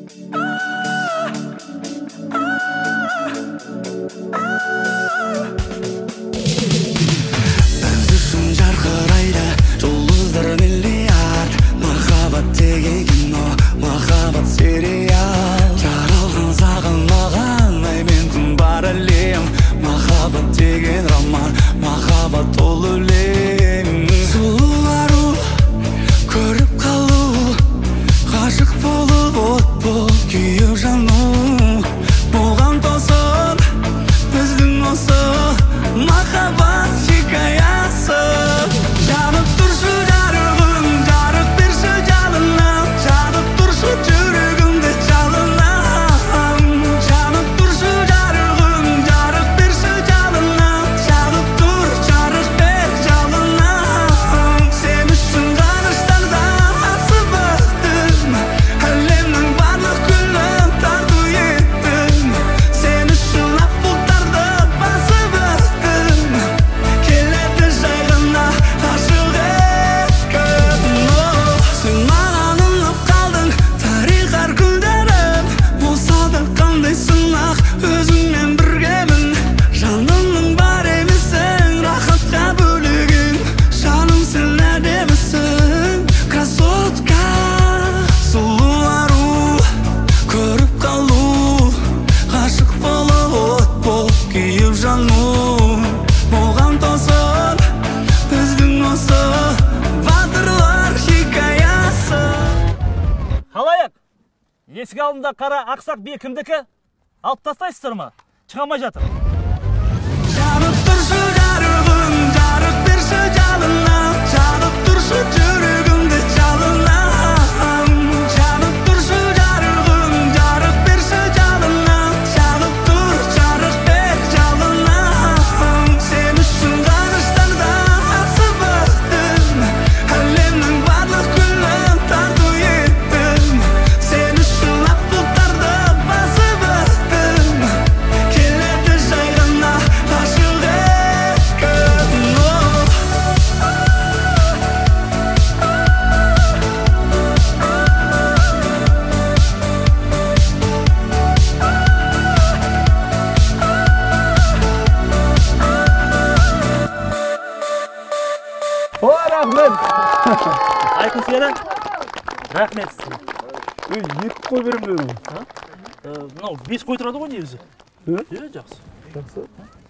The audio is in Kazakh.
Біз үшін жарқырайды жұлдыздар миллиард. Махаббат деген кино, махаббат сериал. Жаралған сағынмаған ай мен күн бар әлем. Махаббат деген роман, махаббат ол өлең. Сұлулару көріп қалу, ғашық болып от болып күйіп жану. Болған тосын біздің осы махаббат хикаясы. Жанып тұршы жарығым, жарық берші жалынам. Жанып тұршы жүрегімде жалынам. Жанып тұршы жарығым, жарық берші жалынам. Жағып тұр, жарық бер жалынам. Сен үшін ғарыштарда асып өттім. Әлемнің барлық гүлін тарту еттім. Сен үшін ақ бұлттарды басып өттім. Келеді жай ғана ғашық еткім. Сен маған ұнап қалдың, тарих әр күндерім. Болса да қандай сынақ, өзіңмен біргемін. Жанымның бар емесің, рахатқа бөлеген. Жаным сен әдемісің, красотка. Сұлулару көріп қалу, ғашық болып от болып күйіп жану. Болған тосын біздің осы батырлар хикаясы. Халайық, есік алдында қара ақсақ бие кімдікі? Алып тастайсыздар ма? Шыға алмай жатыр. Жанып тұршы жарығым, жарық берші жалынам. Жанып тұршы жүрегімде жалынам. Жанып тұршы жарығым, жарық берші жалынам. Жағып тұр, жарық бер жалынам. Сен үшін ғарыштарда асып өттім. Әлемнің барлық гүлін тарту еттім. Сен үшін ақ бұлттарды басып өттім. Келеді жай ғана ғашық еткім. Ой, рахмет. Айқын сені. Рахмет сізге. Екі қой берем дедім. Мынау 5 қой тұрады ғой негізі. Иә? Иә, жақсы. Жақсы.